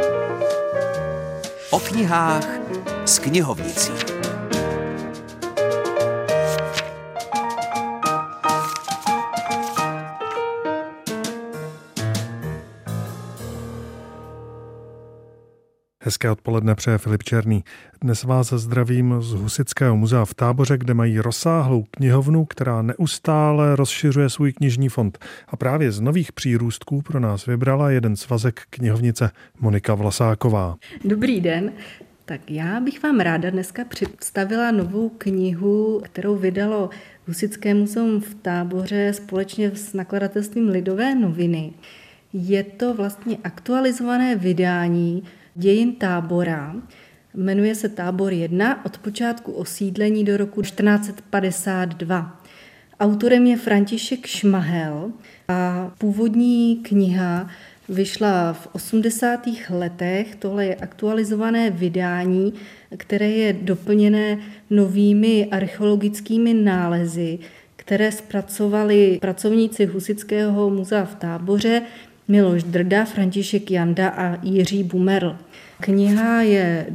O knihách s knihovnicí. Hezké odpoledne přeje Filip Černý. Dnes vás zdravím z Husitského muzea v Táboře, kde mají rozsáhlou knihovnu, která neustále rozšiřuje svůj knižní fond. A právě z nových přírůstků pro nás vybrala jeden svazek knihovnice Monika Vlasáková. Dobrý den. Tak já bych vám ráda dneska představila novou knihu, kterou vydalo Husitské muzeum v Táboře společně s nakladatelstvím Lidové noviny. Je to vlastně aktualizované vydání dějin Tábora. Jmenuje se Tábor 1 od počátku osídlení do roku 1452. Autorem je František Šmahel a původní kniha vyšla v 80. letech. Tohle je aktualizované vydání, které je doplněné novými archeologickými nálezy, které zpracovali pracovníci Husitského muzea v Táboře Miloš Drda, František Janda a Jiří Bumerl. Kniha je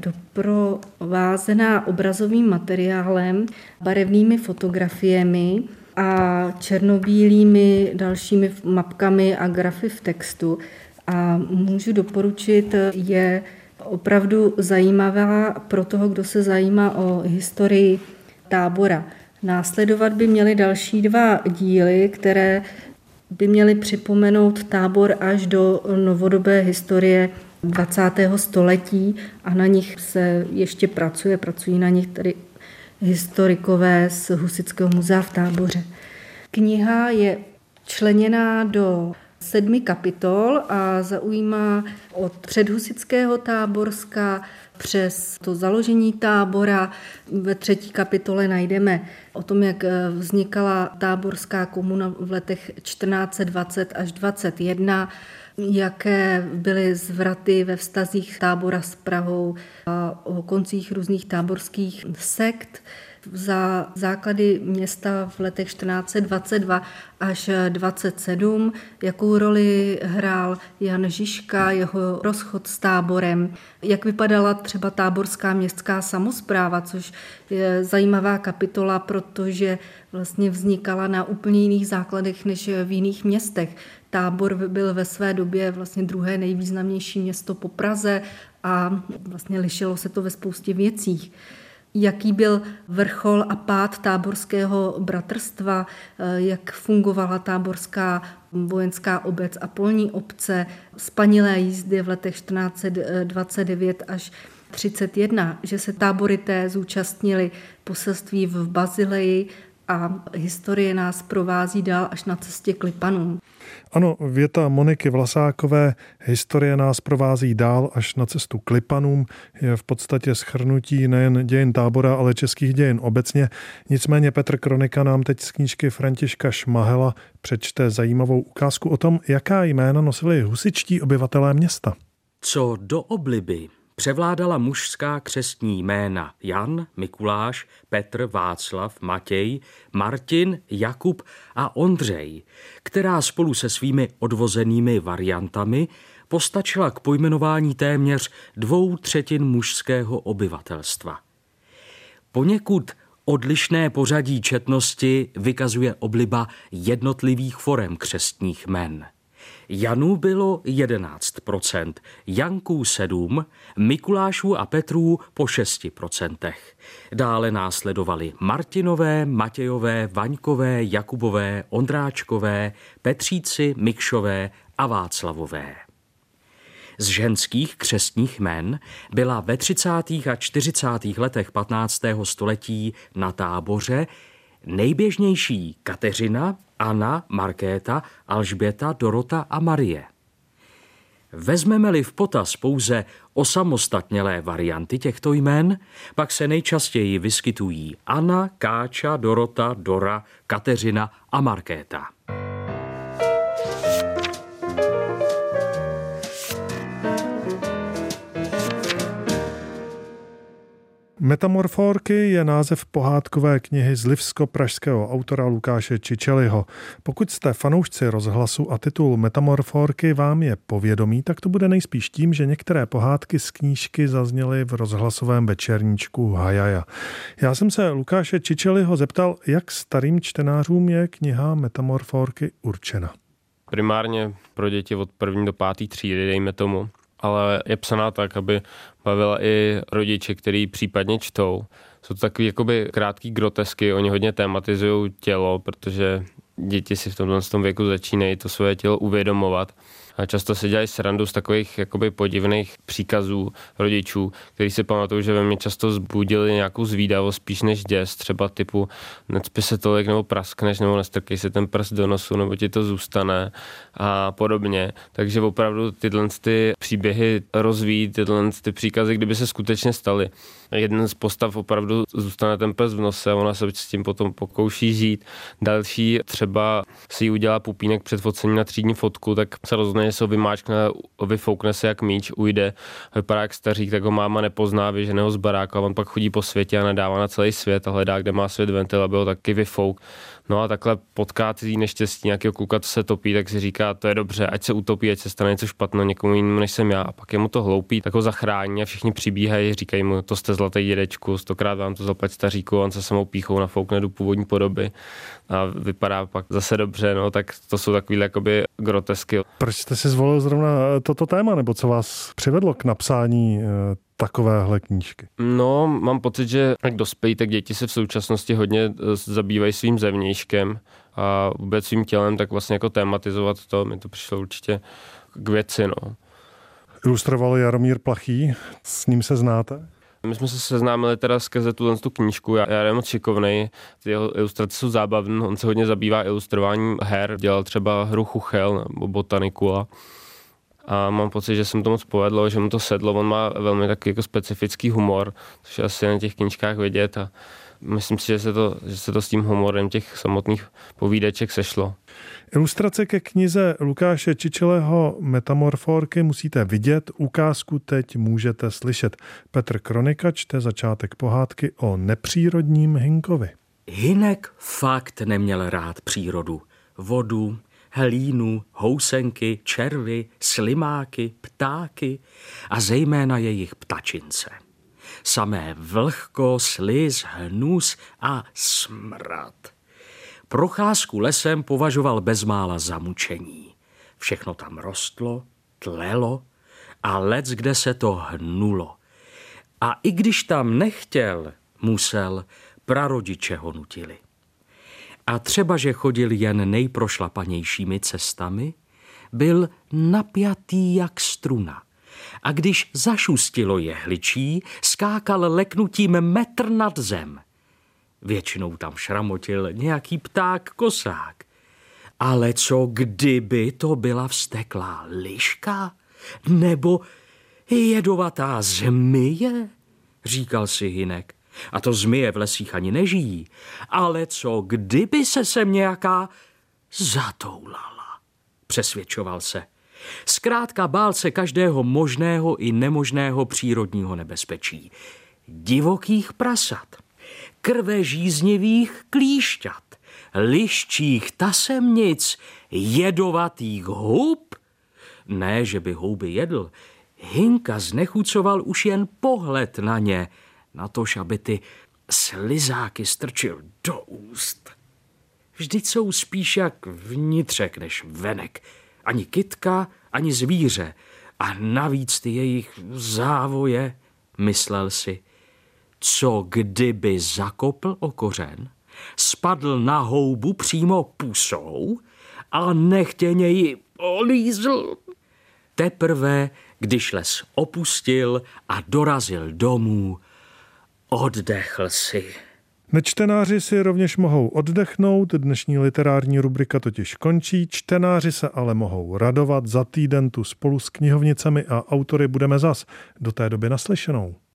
doprovázená obrazovým materiálem, barevnými fotografiemi a černobílými dalšími mapkami a grafy v textu. A můžu doporučit, je opravdu zajímavá pro toho, kdo se zajímá o historii Tábora. Následovat by měly další 2 díly, které by měly připomenout Tábor až do novodobé historie 20. století a na nich se ještě pracují na nich tedy historikové z Husitského muzea v Táboře. Kniha je členěná do 7 kapitol a zaujímá od předhusitského Táborska přes to založení Tábora. Ve 3. kapitole najdeme o tom, jak vznikala táborská komuna v letech 1420 až 21, jaké byly zvraty ve vztazích Tábora s Prahou a o koncích různých táborských sekt. Za základy města v letech 1422 až 27, jakou roli hrál Jan Žižka, jeho rozchod s Táborem, jak vypadala třeba táborská městská samospráva, což je zajímavá kapitola, protože vlastně vznikala na úplně jiných základech než v jiných městech. Tábor byl ve své době vlastně druhé nejvýznamnější město po Praze a vlastně lišilo se to ve spoustě věcích. Jaký byl vrchol a pád táborského bratrstva, jak fungovala táborská vojenská obec a polní obce, spanilé jízdy v letech 1429 až 31, že se táborité zúčastnili poselství v Bazileji a historie nás provází dál až na cestě k Lipanům. Ano, věta Moniky Vlasákové, historie nás provází dál až na cestu k Lipanům, je v podstatě shrnutí nejen dějin Tábora, ale českých dějin obecně. Nicméně Petr Kronika nám teď z knížky Františka Šmahela přečte zajímavou ukázku o tom, jaká jména nosili husitští obyvatelé města. Co do obliby převládala mužská křestní jména Jan, Mikuláš, Petr, Václav, Matěj, Martin, Jakub a Ondřej, která spolu se svými odvozenými variantami postačila k pojmenování téměř 2/3 mužského obyvatelstva. Poněkud odlišné pořadí četnosti vykazuje obliba jednotlivých forem křestních jmen. Janů bylo 11%, Janků 7%, Mikulášů a Petrů po 6%. Dále následovali Martinové, Matějové, Vaňkové, Jakubové, Ondráčkové, Petříci, Mikšové a Václavové. Z ženských křestních jmen byla ve 30. a 40. letech 15. století na Táboře nejběžnější Kateřina, Anna, Markéta, Alžběta, Dorota a Marie. Vezmeme-li v potaz pouze osamostatnělé varianty těchto jmen, pak se nejčastěji vyskytují Anna, Káča, Dorota, Dora, Kateřina a Markéta. Metamorfórky je název pohádkové knihy z lvovsko-pražského autora Lukáše Čičelyho. Pokud jste fanoušci rozhlasu a titul Metamorfórky vám je povědomí, tak to bude nejspíš tím, že některé pohádky z knížky zazněly v rozhlasovém večerníčku Hajaja. Já jsem se Lukáše Čičelyho zeptal, jak starým čtenářům je kniha Metamorfórky určena. Primárně pro děti od 1. do 5. třídy, dejme tomu. Ale je psaná tak, aby bavila i rodiče, kteří případně čtou. Jsou to takový jakoby krátký grotesky, oni hodně tematizují tělo, protože děti si v tomhle věku začínají to svoje tělo uvědomovat. A často se dělají srandu z takových jakoby podivných příkazů rodičů, kteří si pamatují, že ve mně často vzbudili nějakou zvídavost spíš než děs, třeba typu necpi se tolik, nebo praskneš, nebo nestrkej se ten prst do nosu, nebo ti to zůstane a podobně. Takže opravdu tyhle ty příběhy rozvíjí, tyhle ty příkazy, kdyby se skutečně staly. Jeden z postav opravdu zůstane ten prst v nose, ona se s tím potom pokouší žít. Další třeba si jí udělá pupínek před focením na třídní fotku, tak se rozhodne, že se ho vymáčkne, vyfoukne se jak míč, ujde, vypadá jak stařík, tak ho máma nepozná, vyžene ho z baráku a on pak chodí po světě a nadává na celý svět a hledá, kde má svět ventil, aby ho taky vyfouk. No a takhle potká ty neštěstí, nějakého kluka, co se topí, tak si říká, to je dobře, ať se utopí, ať se stane něco špatného někomu jinému, než jsem já. A pak je mu to hloupý, tak ho zachrání a všichni přibíhají, říkají mu, to jste zlatý dědečku, 100krát vám to zaplať staříku, on se samou pýchou nafoukne do původní podoby a vypadá pak zase dobře, no, tak to jsou takový jakoby grotesky. Proč jste si zvolil zrovna toto téma, nebo co vás přivedlo k napsání takovéhle knížky? No, mám pocit, že jak dospějí, tak děti se v současnosti hodně zabývají svým zevnějškem a vůbec svým tělem, tak vlastně jako tématizovat to, mi to přišlo určitě k věci, no. Ilustroval Jaromír Plachý, s ním se znáte? My jsme se seznámili teda skrze tu knížku, já je moc šikovnej, ty jeho ilustrace jsou zábavné, on se hodně zabývá ilustrováním her, dělal třeba hru Chuchel nebo Botaniku a mám pocit, že se mu to moc povedlo, že mu to sedlo, on má velmi takový jako specifický humor, což je asi na těch knížkách vidět a myslím si, že se to s tím humorem těch samotných povídeček sešlo. Ilustrace ke knize Lukáše Čičelyho Metamorfórky musíte vidět, ukázku teď můžete slyšet. Petr Kronika čte začátek pohádky o nepřírodním Hinkovi. Hinek fakt neměl rád přírodu. Vodu, hlínu, housenky, červy, slimáky, ptáky a zejména jejich ptačince. Samé vlhko, sliz, hnus a smrad. Procházku lesem považoval bezmála za mučení. Všechno tam rostlo, tlelo a leckde se to hnulo. A i když tam nechtěl, musel, prarodiče ho nutili. A třeba, že chodil jen nejprošlapanějšími cestami, byl napjatý jak struna. A když zašustilo jehličí, skákal leknutím metr nad zem. Většinou tam šramotil nějaký pták kosák. Ale co kdyby to byla vzteklá liška? Nebo jedovatá zmije? Říkal si Hinek. A to zmije v lesích ani nežijí. Ale co kdyby se sem nějaká zatoulala? Přesvědčoval se. Zkrátka bál se každého možného i nemožného přírodního nebezpečí. Divokých prasat, krvežíznivých klíšťat, liščích tasemnic, jedovatých hub. Ne, že by houby jedl. Hinka znechucoval už jen pohled na ně, natož aby ty slizáky strčil do úst. Vždyť jsou spíš jak vnitřek než venek. Ani kytka, ani zvíře. A navíc ty jejich závoje, myslel si. Co kdyby zakopl o kořen, spadl na houbu přímo pusou a nechtěně ji olízl. Teprve, když les opustil a dorazil domů, oddechl si. Nečtenáři si rovněž mohou oddechnout, dnešní literární rubrika totiž končí, čtenáři se ale mohou radovat, za týden tu spolu s knihovnicemi a autory budeme zas. Do té doby naslyšenou.